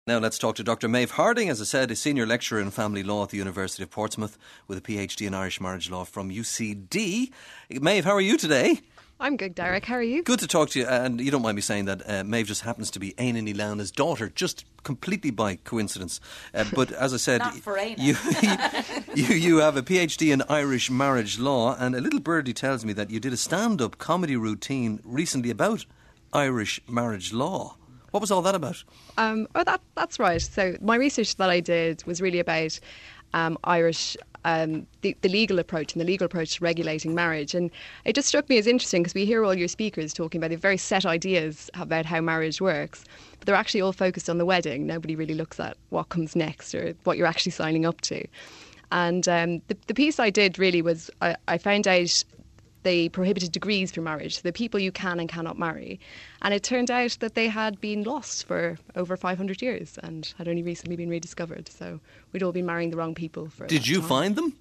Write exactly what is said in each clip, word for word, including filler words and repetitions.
Now let's talk to Doctor Maeve Harding, as I said, a senior lecturer in family law at the University of Portsmouth with a PhD in Irish marriage law from U C D. Maeve, how are you today? I'm good, Derek. How are you? Good to talk to you. And you don't mind me saying that uh, Maeve just happens to be Éanna Ní Lamhna's daughter, just completely by coincidence. Uh, but as I said, Not for Éanna. you, you, you have a PhD in Irish marriage law, and a little birdie tells me that you did a stand-up comedy routine recently about Irish marriage law. What was all that about? Um, oh, that that's right. So my research that I did was really about um, Irish, um, the, the legal approach and the legal approach to regulating marriage. And it just struck me as interesting because we hear all your speakers talking about the very set ideas about how marriage works, but they're actually all focused on the wedding. Nobody really looks at what comes next or what you're actually signing up to. And um, the, the piece I did really was I, I found out the prohibited degrees for marriage, the people you can and cannot marry. And it turned out that they had been lost for over five hundred years and had only recently been rediscovered. So we'd all been marrying the wrong people for Did you time. find them?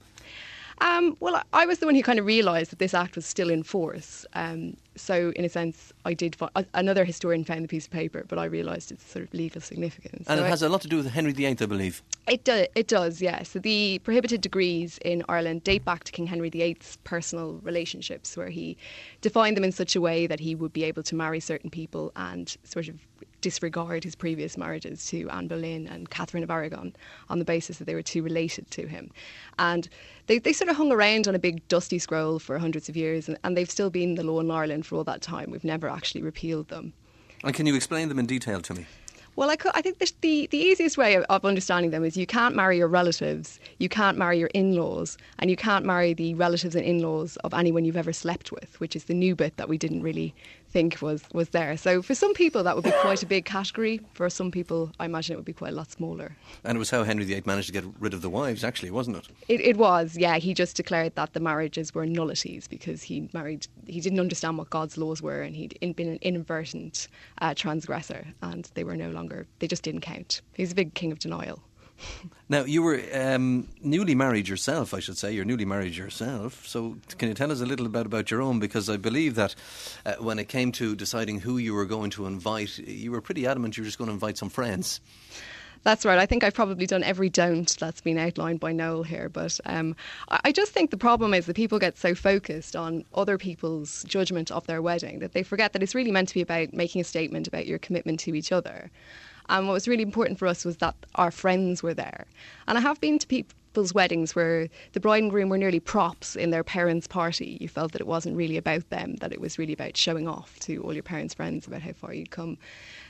Um, well, I was the one who kind of realised that this act was still in force. Um, so, in a sense, I did. Find, another historian found the piece of paper, but I realised its sort of legal significance. And so it has I, a lot to do with Henry the Eighth, I believe. It does. It does. Yeah. So the prohibited degrees in Ireland date back to King Henry the Eighth's personal relationships, where he defined them in such a way that he would be able to marry certain people and sort of disregard his previous marriages to Anne Boleyn and Catherine of Aragon on the basis that they were too related to him. And they, they sort of hung around on a big dusty scroll for hundreds of years, and, and they've still been the law in Ireland for all that time. We've never actually repealed them. And can you explain them in detail to me? Well, I, could, I think the, the, the easiest way of, of understanding them is you can't marry your relatives, you can't marry your in-laws, and you can't marry the relatives and in-laws of anyone you've ever slept with, which is the new bit that we didn't really think was, was there. So for some people that would be quite a big category. For some people, I imagine it would be quite a lot smaller. And it was how Henry the Eighth managed to get rid of the wives, actually, wasn't it? It, it was, yeah. He just declared that the marriages were nullities because he married. He didn't understand what God's laws were, and he'd in, been an inadvertent uh, transgressor, and they were no longer. They just didn't count. He's a big king of denial. Now, you were um, newly married yourself, I should say. You're newly married yourself. So can you tell us a little bit about your own? Because I believe that uh, when it came to deciding who you were going to invite, you were pretty adamant you were just going to invite some friends. That's right. I think I've probably done every don't that's been outlined by Noel here. But um, I just think the problem is that people get so focused on other people's judgment of their wedding that they forget that it's really meant to be about making a statement about your commitment to each other. And what was really important for us was that our friends were there. And I have been to people's weddings where the bride and groom were nearly props in their parents' party. You felt that it wasn't really about them, that it was really about showing off to all your parents' friends about how far you'd come.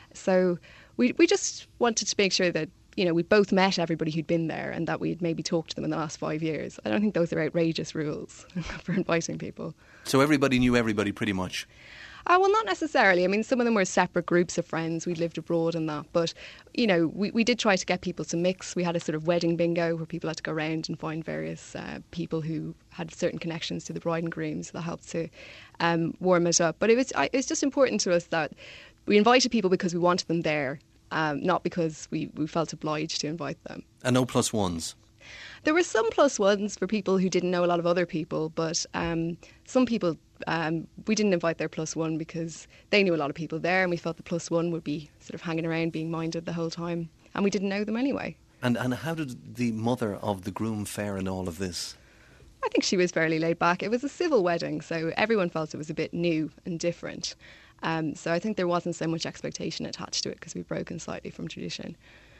So we we just wanted to make sure that, you know, we both met everybody who'd been there and that we'd maybe talked to them in the last five years. I don't think those are outrageous rules for inviting people. So everybody knew everybody pretty much? Uh, well, not necessarily. I mean, some of them were separate groups of friends. We'd lived abroad and that. But, you know, we, we did try to get people to mix. We had a sort of wedding bingo where people had to go around and find various uh, people who had certain connections to the bride and groom. So that helped to um, warm it up. But it was, it was just important to us that we invited people because we wanted them there, um, not because we, we felt obliged to invite them. And no plus ones? There were some plus ones for people who didn't know a lot of other people, but um, some people, um, we didn't invite their plus one because they knew a lot of people there and we felt the plus one would be sort of hanging around being minded the whole time, and we didn't know them anyway. And, and how did the mother of the groom fare in all of this? I think she was fairly laid back. It was a civil wedding, so everyone felt it was a bit new and different. Um, so I think there wasn't so much expectation attached to it because we've broken slightly from tradition.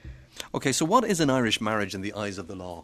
OK, so what is an Irish marriage in the eyes of the law?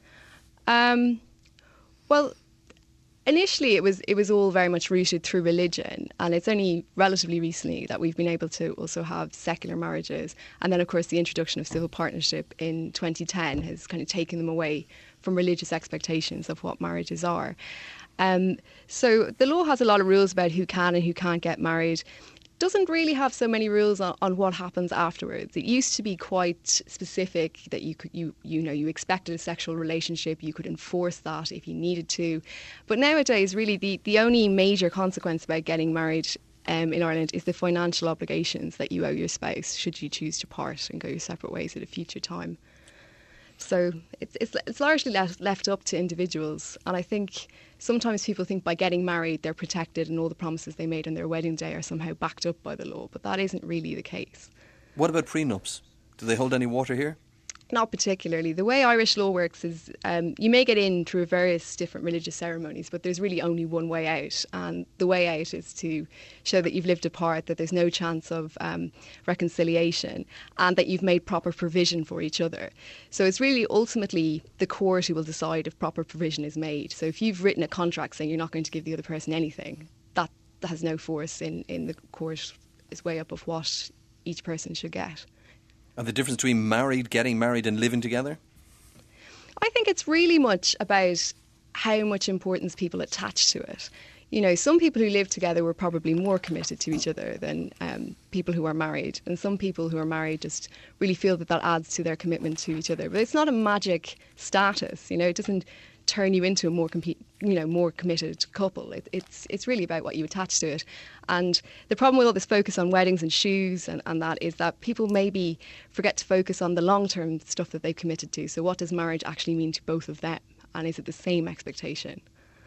Um, well, initially it was it was all very much rooted through religion, and it's only relatively recently that we've been able to also have secular marriages. And then, of course, the introduction of civil partnership in twenty ten has kind of taken them away from religious expectations of what marriages are. Um, so the law has a lot of rules about who can and who can't get married. Doesn't really have so many rules on, on what happens afterwards. It used to be quite specific that you could you you know you expected a sexual relationship, you could enforce that if you needed to. But nowadays, really, the, the only major consequence about getting married um, in Ireland is the financial obligations that you owe your spouse should you choose to part and go your separate ways at a future time. So it's it's, it's largely left, left up to individuals, and I think sometimes people think by getting married they're protected and all the promises they made on their wedding day are somehow backed up by the law, but that isn't really the case. What about prenups? Do they hold any water here? Not particularly. The way Irish law works is um, you may get in through various different religious ceremonies, but there's really only one way out. And the way out is to show that you've lived apart, that there's no chance of um, reconciliation, and that you've made proper provision for each other. So it's really ultimately the court who will decide if proper provision is made. So if you've written a contract saying you're not going to give the other person anything, that, that has no force in, in the court. It's way up of what each person should get. And the difference between married, getting married and living together? I think it's really much about how much importance people attach to it. You know, some people who live together were probably more committed to each other than um, people who are married. And some people who are married just really feel that that adds to their commitment to each other. But it's not a magic status, you know, it doesn't turn you into a more compe- you know, more committed couple. It, it's it's really about what you attach to it. And the problem with all this focus on weddings and shoes and, and that is that people maybe forget to focus on the long-term stuff that they've committed to. So what does marriage actually mean to both of them? And is it the same expectation?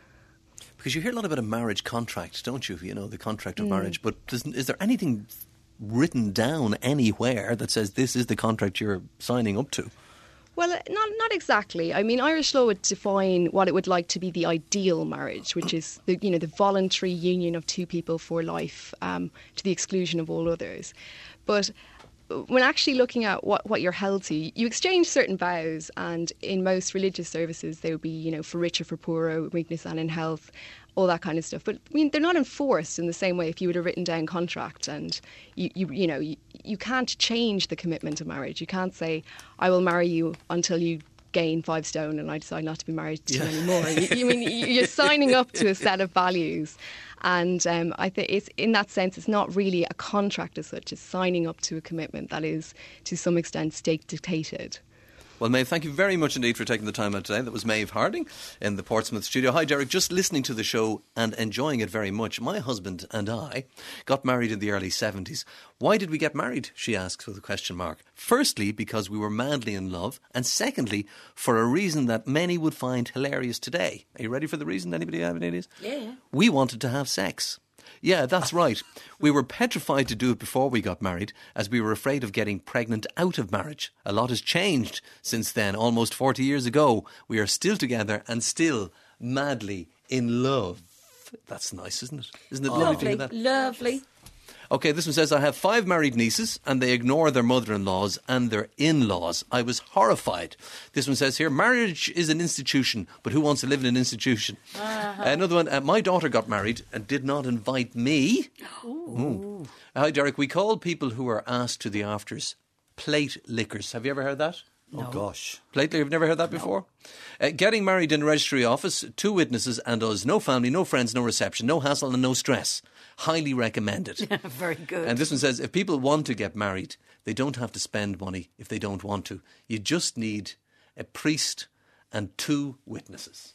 Because you hear a lot about a marriage contract, don't you? You know, the contract of Mm. marriage. But doesn't, is there anything written down anywhere that says this is the contract you're signing up to? Well, not not exactly. I mean, Irish law would define what it would like to be the ideal marriage, which is the you know the voluntary union of two people for life, um, to the exclusion of all others. But when actually looking at what, what you're held to, you exchange certain vows, and in most religious services, they would be, you know, for richer, for poorer, weakness and in health, all that kind of stuff. But I mean, they're not enforced in the same way if you would have written down contract, and you, you, you know, you, you can't change the commitment of marriage. You can't say, I will marry you until you gain five stone and I decide not to be married to you Yeah. anymore. you, you mean you're signing up to a set of values. And um, I think it's in that sense, it's not really a contract as such. It's signing up to a commitment that is, to some extent, state dictated. Well, Maeve, thank you very much indeed for taking the time out today. That was Maeve Harding in the Portsmouth studio. Hi, Derek. Just listening to the show and enjoying it very much. My husband and I got married in the early seventies. Why did we get married, she asks with a question mark. Firstly, because we were madly in love. And secondly, for a reason that many would find hilarious today. Are you ready for the reason? Anybody have any ideas? Yeah. We wanted to have sex. Yeah, that's right. We were petrified to do it before we got married, as we were afraid of getting pregnant out of marriage. A lot has changed since then, almost forty years ago. We are still together and still madly in love. That's nice, isn't it? Isn't it lovely to hear Lovely, that? lovely. OK, this one says, I have five married nieces and they ignore their mother-in-laws and their in-laws. I was horrified. This one says here, marriage is an institution, but who wants to live in an institution? Uh-huh. Another one, uh, my daughter got married and did not invite me. Ooh. Hi, Derek. We call people who are asked to the afters plate lickers. Have you ever heard that? Oh, gosh. Plate licker, you've never heard that before? Uh, getting married in a registry office, two witnesses and us. No family, no friends, no reception, no hassle and no stress. Highly recommended. Very good. And this one says, if people want to get married, they don't have to spend money if they don't want to. You just need a priest and two witnesses.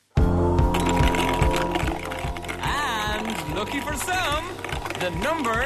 And lucky for some, the number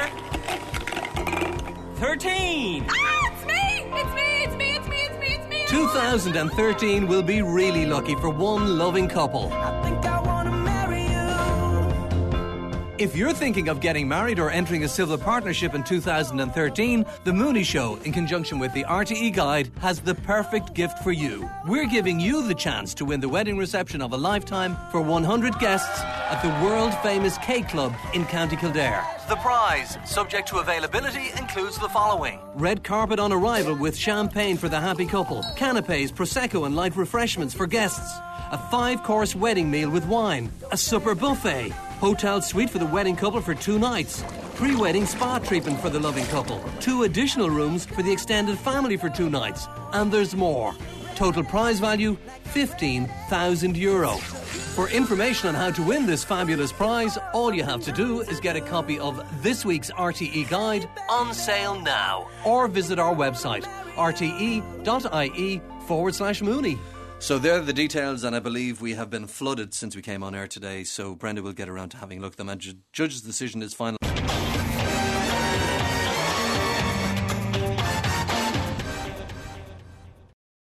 thirteen. Ah, it's me! It's me! It's me! It's me! It's me! It's me! two thousand thirteen will be really lucky for one loving couple. I think I want to marry you. If you're thinking of getting married or entering a civil partnership in two thousand thirteen, The Mooney Show, in conjunction with the R T E Guide, has the perfect gift for you. We're giving you the chance to win the wedding reception of a lifetime for one hundred guests at the world-famous Cake Club in County Kildare. The prize, subject to availability, includes the following. Red carpet on arrival with champagne for the happy couple, canapes, prosecco and light refreshments for guests, a five-course wedding meal with wine, a supper buffet, hotel suite for the wedding couple for two nights, pre-wedding spa treatment for the loving couple, two additional rooms for the extended family for two nights, and there's more. Total prize value, fifteen thousand euro. For information on how to win this fabulous prize, all you have to do is get a copy of this week's R T E Guide on sale now, or visit our website, rte.ie forward slash Mooney. So there are the details, and I believe we have been flooded since we came on air today, so Brenda will get around to having a look at them, and ju- judge's decision is final.